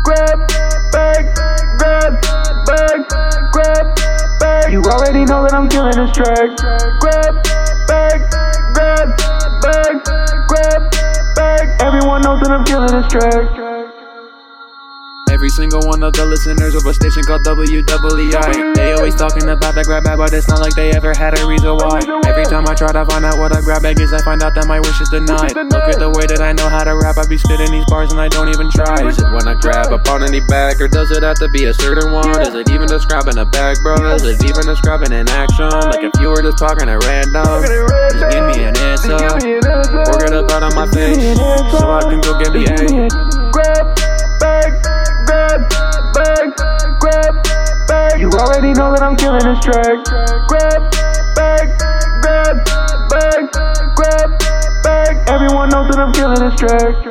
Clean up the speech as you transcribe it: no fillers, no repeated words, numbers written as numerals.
grab bag, grab bag, grab bag. You already know that I'm killing this track. Grab bag, grab bag, grab bag. Everyone knows that I'm killing this track. Every single one of the listeners of a station called WEEI. They always talking about the grab bag, but it's not like they ever had a reason why. Every time I try to find out what a grab bag is, I find out that my wish is denied. Look at the way that I know how to rap, I be spitting these bars and I don't even try. Is it when I grab upon any bag, or does it have to be a certain one? Is it even describing a bag, bro? Is it even describing an action? Like if you were just talking at random, just give me an answer, or get up out of my face, so I can go get me a grab bag, grab bag, grab bag. You already know that I'm killing this track. Grab bag, grab bag, grab bag. Everyone knows that I'm killing this track.